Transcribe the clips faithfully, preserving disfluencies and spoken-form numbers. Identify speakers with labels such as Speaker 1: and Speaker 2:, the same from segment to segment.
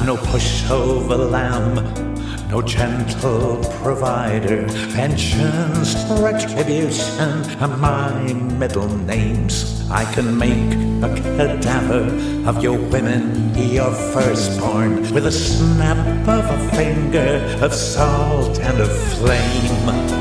Speaker 1: I'm no pushover lamb, no gentle provider. Vengeance, retribution are my middle names. I can make a cadaver of your women, your firstborn, with a snap of a finger, of salt and of flame.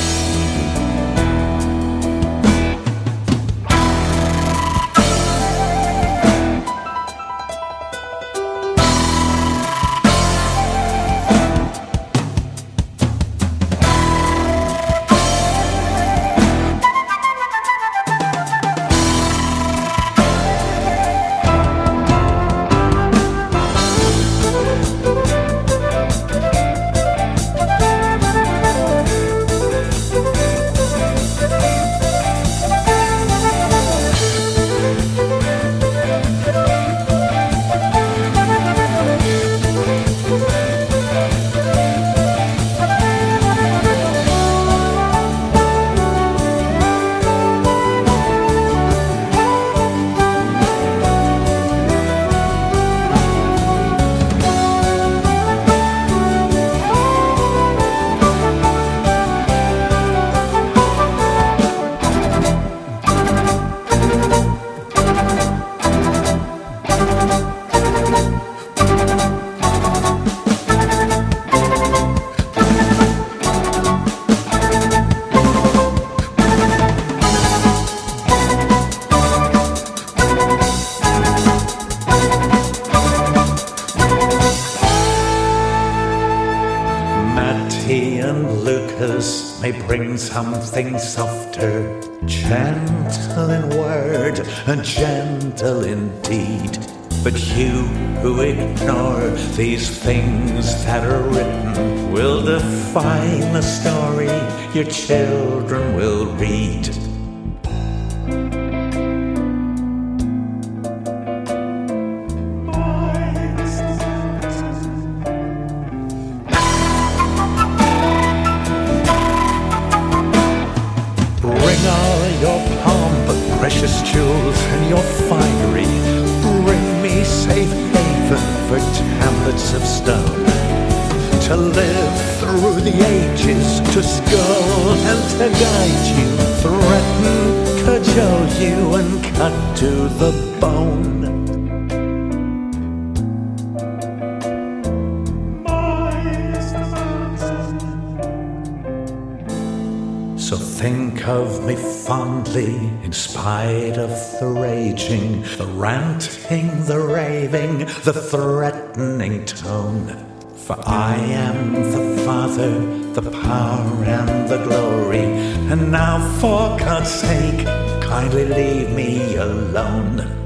Speaker 1: Matty and Lucas may bring something softer, gentle in word and gentle in deed. But you who ignore these things that are written will define the story your children will read. Bring all your pomp, precious jewels, and your finery. Bring me safe haven for tablets of stone, to live through the ages, to school and to guide you, threaten, cajole you, and cut to the bone. So think of me fondly, in spite of the raging, the ranting, the raving, the threatening tone. For I am the Father, the power and the glory, and now for God's sake, kindly leave me alone.